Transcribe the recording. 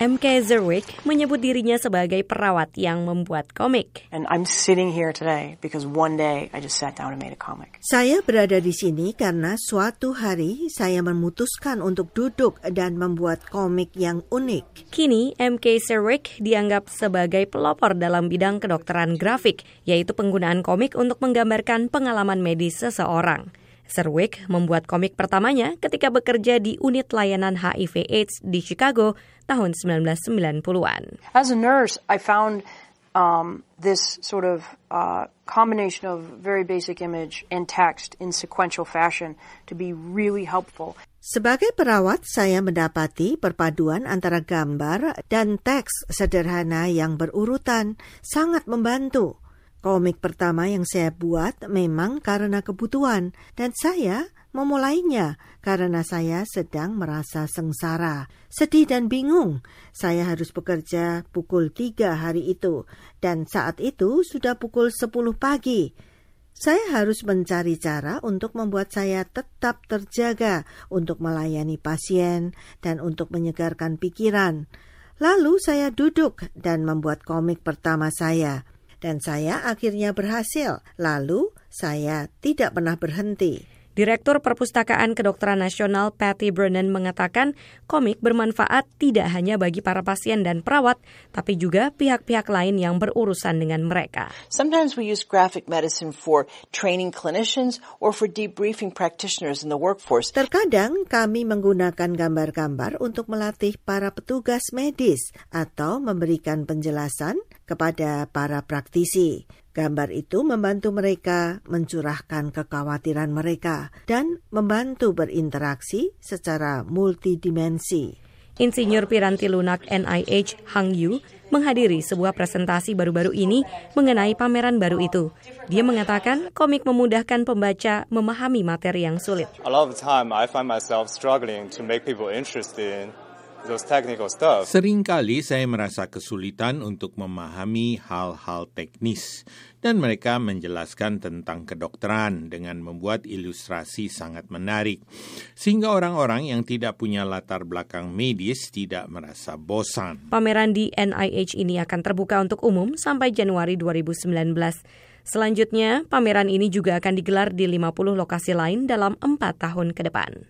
M.K. Zerwig menyebut dirinya sebagai perawat yang membuat komik. And I'm sitting here today because one day I just sat down and made a comic. Saya berada di sini karena suatu hari saya memutuskan untuk duduk dan membuat komik yang unik. Kini, M.K. Zerwig dianggap sebagai pelopor dalam bidang kedokteran grafik, yaitu penggunaan komik untuk menggambarkan pengalaman medis seseorang. Zerwig membuat komik pertamanya ketika bekerja di unit layanan HIV/AIDS di Chicago tahun 1990-an. As a nurse, I found this sort of combination of very basic image and text in sequential fashion to be really helpful. Sebagai perawat, saya mendapati perpaduan antara gambar dan teks sederhana yang berurutan sangat membantu. Komik pertama yang saya buat memang karena kebutuhan, dan saya memulainya karena saya sedang merasa sengsara, sedih dan bingung. Saya harus bekerja pukul 3 hari itu, dan saat itu sudah pukul 10 pagi. Saya harus mencari cara untuk membuat saya tetap terjaga, untuk melayani pasien, dan untuk menyegarkan pikiran. Lalu saya duduk dan membuat komik pertama saya. Dan saya akhirnya berhasil. Lalu saya tidak pernah berhenti. Direktur Perpustakaan Kedokteran Nasional Patty Brennan mengatakan komik bermanfaat tidak hanya bagi para pasien dan perawat, tapi juga pihak-pihak lain yang berurusan dengan mereka. Sometimes we use graphic medicine for training clinicians or for debriefing practitioners in the workforce. Terkadang kami menggunakan gambar-gambar untuk melatih para petugas medis atau memberikan penjelasan kepada para praktisi. Gambar itu membantu mereka mencurahkan kekhawatiran mereka dan membantu berinteraksi secara multidimensi. Insinyur Piranti Lunak NIH Hang Yu menghadiri sebuah presentasi baru-baru ini mengenai pameran baru itu. Dia mengatakan komik memudahkan pembaca memahami materi yang sulit. A lot of the time I find myself struggling to make people interested in those technical stuff. Seringkali saya merasa kesulitan untuk memahami hal-hal teknis dan mereka menjelaskan tentang kedokteran dengan membuat ilustrasi sangat menarik sehingga orang-orang yang tidak punya latar belakang medis tidak merasa bosan. Pameran di NIH ini akan terbuka untuk umum sampai Januari 2019. Selanjutnya, pameran ini juga akan digelar di 50 lokasi lain dalam 4 tahun ke depan.